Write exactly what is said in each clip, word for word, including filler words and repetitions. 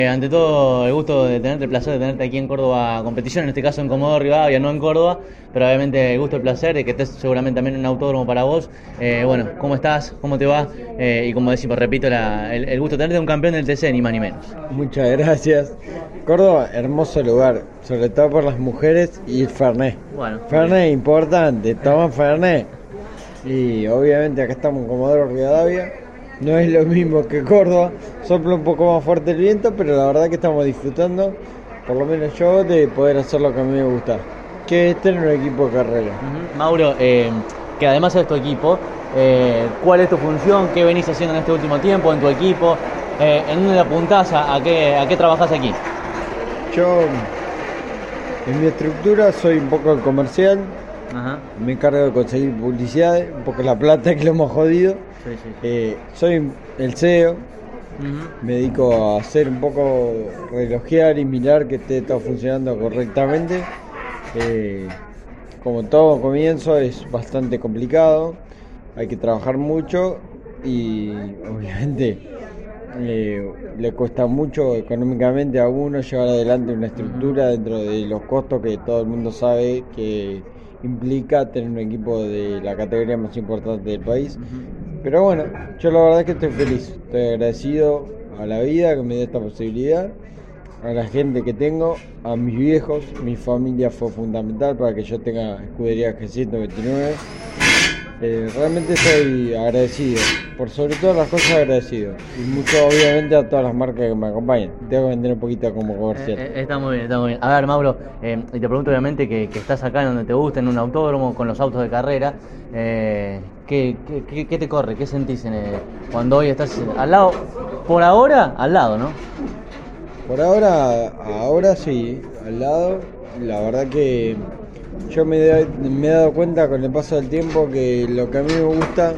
Eh, ante todo, el gusto de tenerte, el placer de tenerte aquí en Córdoba Competición, en este caso en Comodoro Rivadavia, no en Córdoba, pero obviamente el gusto, el placer de que estés seguramente también en un autódromo para vos. Eh, bueno, ¿cómo estás? ¿Cómo te va? Eh, y como decimos, repito, la, el, el gusto de tenerte un campeón del T C, ni más ni menos. Muchas gracias. Córdoba, hermoso lugar, sobre todo por las mujeres y el Fernet. Bueno, Fernet es importante, toman Fernet. Y obviamente acá estamos en Comodoro Rivadavia. No es lo mismo que Córdoba, sopla un poco más fuerte el viento, pero la verdad que estamos disfrutando, por lo menos yo, de poder hacer lo que a mí me gusta, que es tener un equipo de carrera. Uh-huh. Mauro, eh, que además es tu equipo, eh, ¿cuál es tu función? ¿Qué venís haciendo en este último tiempo en tu equipo? Eh, ¿En dónde apuntás? ¿A, a, qué, a qué trabajás aquí? Yo, en mi estructura, soy un poco el comercial. Ajá. Me encargo de conseguir publicidad, un poco la plata que lo hemos jodido. Sí, sí, sí. Eh, soy el C E O. Uh-huh. Me dedico a hacer un poco, relojear y mirar que esté todo funcionando correctamente. Eh, como todo comienzo es bastante complicado, hay que trabajar mucho y obviamente eh, le cuesta mucho económicamente a uno llevar adelante una estructura dentro de los costos que todo el mundo sabe que implica tener un equipo de la categoría más importante del país. Pero bueno, yo la verdad es que estoy feliz, estoy agradecido a la vida que me dio esta posibilidad, a la gente que tengo, a mis viejos. Mi familia fue fundamental para que yo tenga escudería G ciento veintinueve. Eh, realmente estoy agradecido, por sobre todas las cosas agradecido, y mucho obviamente a todas las marcas que me acompañan. Tengo que vender un poquito como comercial. Eh, eh, está muy bien, está muy bien. A ver, Mauro, eh, y te pregunto obviamente que, que estás acá en donde te gusta, en un autódromo, con los autos de carrera, eh, ¿qué, qué, qué te corre? ¿Qué sentís en el, cuando hoy estás al lado? Por ahora, al lado, ¿no? Por ahora, ahora sí, al lado. La verdad que yo me, de, me he dado cuenta con el paso del tiempo que lo que a mí me gusta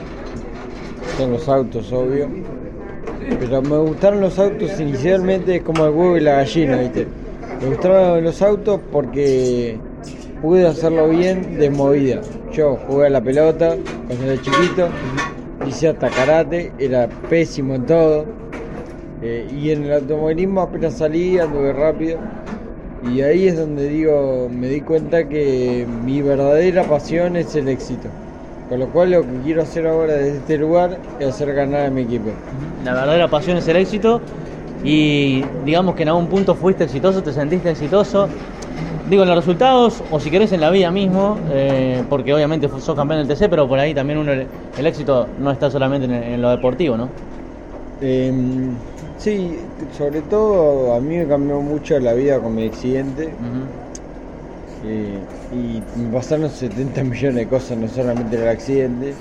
son los autos, obvio. Pero me gustaron los autos inicialmente como el huevo y la gallina, ¿viste? Me gustaron los autos porque pude hacerlo bien de movida. Yo jugué a la pelota cuando era chiquito, hice hasta karate, era pésimo en todo. Eh, y en el automovilismo apenas salí, anduve rápido. Y ahí es donde digo, me di cuenta que mi verdadera pasión es el éxito. Con lo cual lo que quiero hacer ahora desde este lugar es hacer ganar a mi equipo. La verdadera pasión es el éxito y digamos que en algún punto fuiste exitoso, te sentiste exitoso. Digo, en los resultados o si querés en la vida mismo, eh, porque obviamente sos campeón del T C, pero por ahí también uno el, el éxito no está solamente en, en lo deportivo, ¿no? Eh, sí, sobre todo a mí me cambió mucho la vida con mi accidente. Uh-huh. eh, y me pasaron setenta millones de cosas, no solamente el accidente.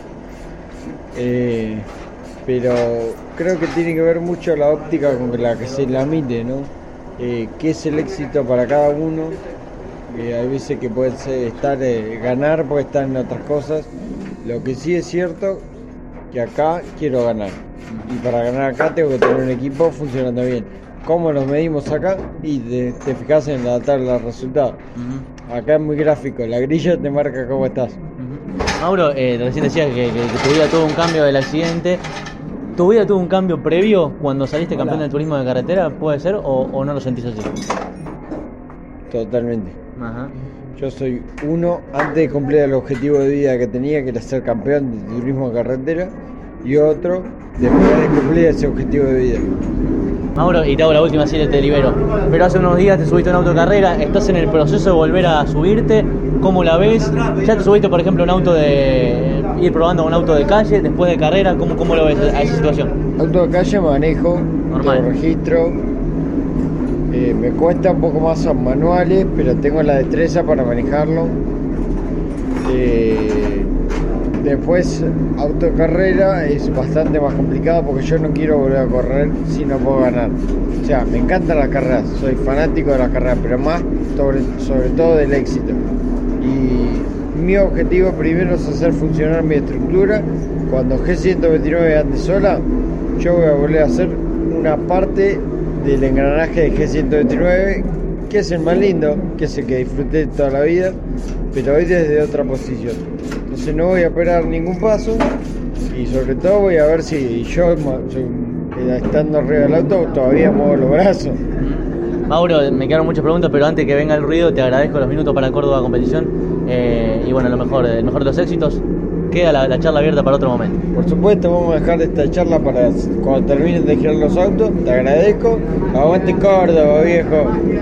Eh, pero creo que tiene que ver mucho la óptica con la que se la mire, ¿no? Eh, ¿Qué es el éxito para cada uno? Eh, hay veces que puede ser, estar, eh, ganar, puede estar en otras cosas. Lo que sí es cierto, que acá quiero ganar. Y para ganar acá tengo que tener un equipo funcionando bien. ¿Cómo nos medimos acá? Y te, te fijas en la tabla de resultados. Uh-huh. Acá es muy gráfico, la grilla te marca cómo estás. Uh-huh. Mauro, eh, recién decías que, que, que tu vida tuvo un cambio del accidente. ¿Tu vida tuvo un cambio previo cuando saliste campeón del turismo de carretera? ¿Puede ser? ¿O, o no lo sentís así? Totalmente. Uh-huh. Yo soy uno antes de cumplir el objetivo de vida que tenía, que era ser campeón de turismo de carretera, y otro después de cumplir ese objetivo de vida. Mauro, y te hago la última, así te libero. Pero hace unos días te subiste a un auto de carrera, estás en el proceso de volver a subirte, ¿cómo la ves? ¿Ya te subiste, por ejemplo, a un auto de ir probando un auto de calle después de carrera? ¿Cómo, cómo lo ves a esa situación? Auto de calle manejo, normal, registro, eh, me cuesta un poco más a manuales, pero tengo la destreza para manejarlo. Eh, Después, autocarrera es bastante más complicado porque yo no quiero volver a correr si no puedo ganar. O sea, me encantan las carreras, soy fanático de las carreras, pero más sobre, sobre todo del éxito. Y mi objetivo primero es hacer funcionar mi estructura. Cuando G ciento veintinueve ande sola, yo voy a volver a hacer una parte del engranaje de G ciento veintinueve, que es el más lindo, que es el que disfruté toda la vida, pero hoy desde otra posición. Entonces no voy a esperar ningún paso y sobre todo voy a ver si yo estando arriba del auto todavía muevo los brazos. Mauro, me quedaron muchas preguntas, pero antes que venga el ruido, te agradezco los minutos para Córdoba Competición. Eh, y bueno, lo mejor, el mejor de los éxitos. Queda la, la charla abierta para otro momento. Por supuesto, vamos a dejar esta charla para cuando terminen de girar los autos. Te agradezco. Aguante Córdoba, viejo.